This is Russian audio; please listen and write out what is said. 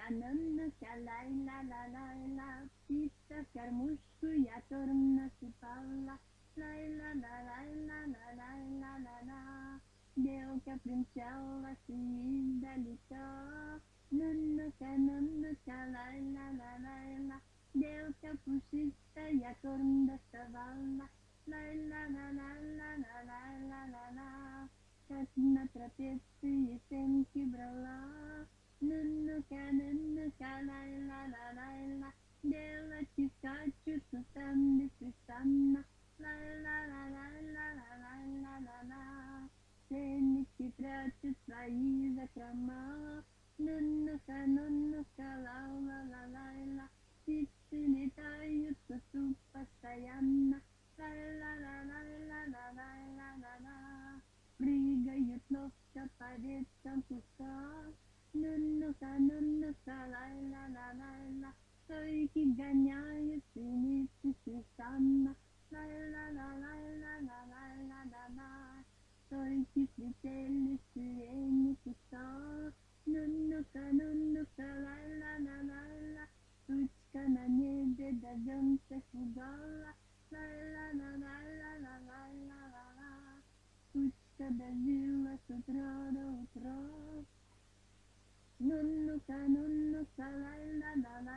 ну-ка, лай-ла-ла-лай-ла. Птица в кормушку я торм насыпала. Лай-ла-ла-лай-ла-ла-лай-ла-ла-ла. Белка примчалась издалека. Ну-ка, лай-ла-ла-лай-ла. Белка пушистая корм доставала. Лай-ла-ла-ла-ла-ла-ла-ла-ла. Как на трапеции семки брала. Ну-ка, лай-ла-ла-лай-ла. Белочки скачут там беспрестанно. Лай-ла-ла-лай-ла-ла-лай-ла-ла-ла. Сенечки прячут свои закрома. Ну-ка, ла-ла-ла-лай-ла. Птицы летают тут постоянно. Ла-ла-ла-лай-ла-ла-лай-ла-ла-ла. Прыгают ловко по веткам куста. Ну-ка, лай-ла-ла-лай-ла. Сойки гоняют синицы сусанна. Лай-ла-ла-лай-ла-ла-лай-ла-ла-ла. Сойки слетели с сирени куста. Ну-ка, лай-ла-ла-лай-ла. Тучка на небе дождемся пугала. Лай-ла-ла-лай-ла-ла-лай-ла-ла-ла. Тучка дождилась с утра до утра. Ну-ка, лай-ла-ла-ла.